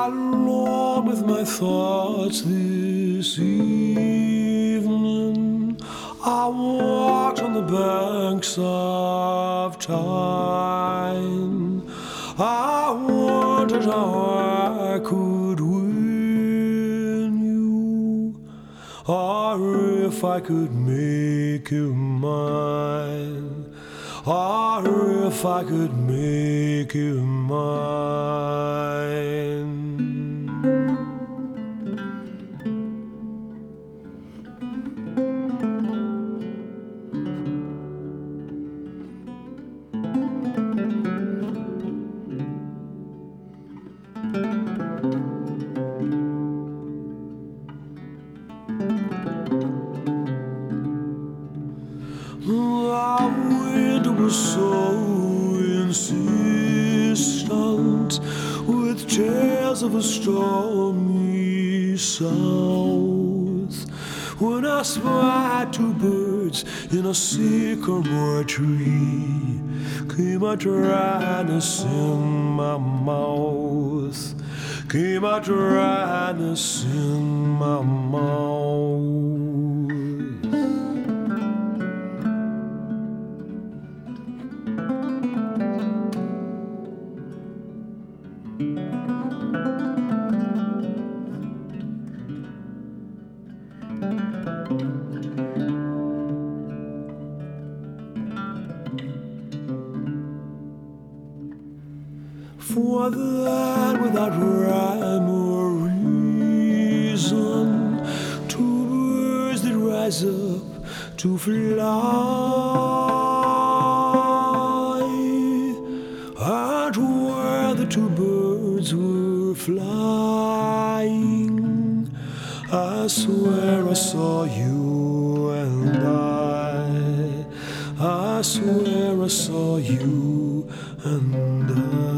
alone with my thoughts this evening. I walked on the banks of time. I wondered how I could win you, or if I could make you mine, or if I could make you mine. The wind was so insistent, with tales of a stormy south. When I spied two birds in a sycamore tree, came a dryness in my mouth, came a dryness in my mouth. For that, without rhyme or reason, two birds that rise up to fly, and where the two birds were flying, I swear I saw you and I swear I saw you and I.